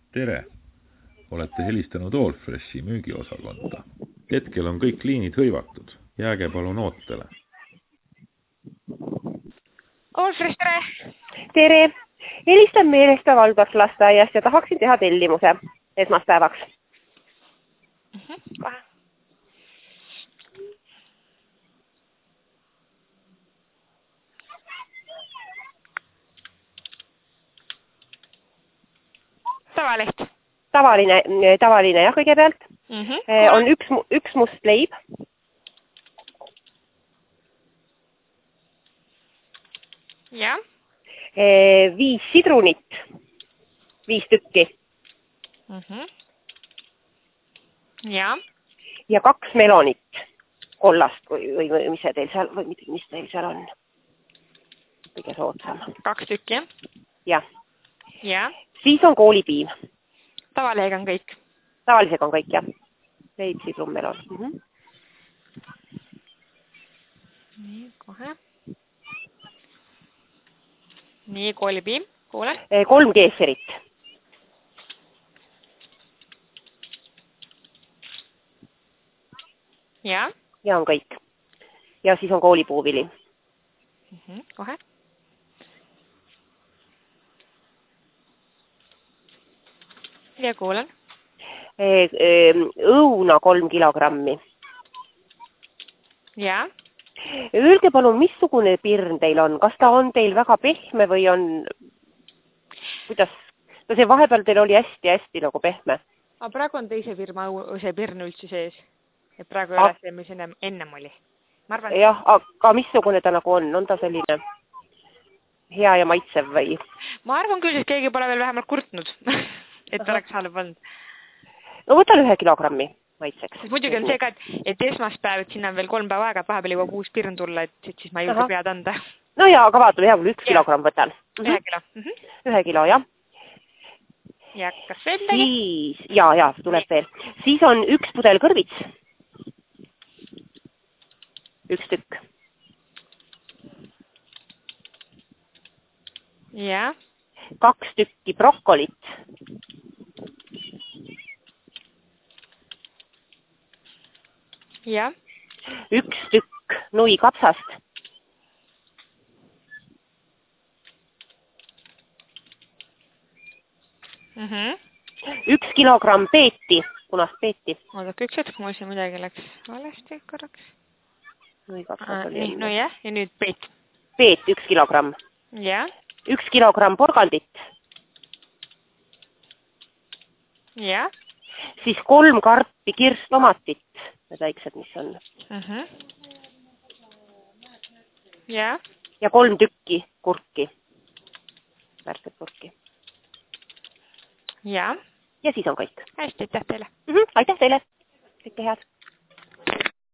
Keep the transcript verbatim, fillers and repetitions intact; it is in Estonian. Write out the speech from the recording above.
Tere! Olete helistanud Allfreshi müügiosakonda. Hetkel on kõik liinid hõivatud. Jääge palun ootele. Allfresh, tere! Tere! Helistan Meelesta Valdorf lasteaiast ja tahaksin teha tellimuse esmaspäevaks. Mhm. Tavaliht. Tavaline, tavaline jah, kõigepealt. Mhm. On üks, üks must leib. Ja. Viis sidrunit. Viis tükki. Mhm. Ja. Ja kaks melonit. Kollast või, või, või mis, teil seal, või mis teil seal on? Kõige soodsam. Kaks tükki. Ja. Ja. Siis on koolipiim. Tavaleega on kõik. Tavalisega on kõik, jah. Leib, sidrun, melon. Mhm. Nii, kohe. Nii, koolipiim. Kuule. Kolm keeserit. Ja. Ja on kõik. Ja siis on koolipuuvili. Mhm, kohe. Ja kuulen. Õuna kolm kilogrammi. Ja. Öelge palun, missugune pirn teil on? Kas ta on teil väga pehme või on... Kuidas? No see vahepeal teil oli hästi-hästi nagu pehme. Aga praegu on teise firma see pirn üldse sees. Et praegu ei ole see, mis ennem, ennem oli. Ma arvan... Jah, aga missugune ta nagu on? On ta selline hea ja maitsev või? Ma arvan küll, et keegi pole veel vähemalt kurtnud, et Aha. oleks halb olnud. No võtan ühe kilogrammi maitseks. Muidugi on see ka, et, et esmaspäev, et sinna on veel kolm päeva aega, et vahepeal jõuab uus pirn tulla, et, et siis ma ei jõuda pead anda. No jaa, aga vaatame, hea küll, üks ja. kilogramm võtan. Ühe kilo. Mhm. Ühe kilo, jah. Ja kas veel midagi? Siis, jaa, jaa, tuleb veel. Siis on üks pudel kõrvits. Üks tükk. Ja. Kaks tükki brokolit. Ja. Üks tükk nui kapsast. Mhm. Üks kilogramm peeti, punast peeti. Oodake üks hetk, mul siin midagi läks valesti korraks. Nui kapsast oli nii, no jah, ja nüüd peet. Peet, üks kilogramm. Ja. Üks kilogramm porgandit. Ja. Siis kolm karpi kirstomatit. Need väiksed, mis on. Mhm. Ja. Ja kolm tükki kurki. Värsket kurki. Ja. Ja siis on kõik. Hästi, aitäh teile. Mm-hmm, aitäh teile. Kõike head.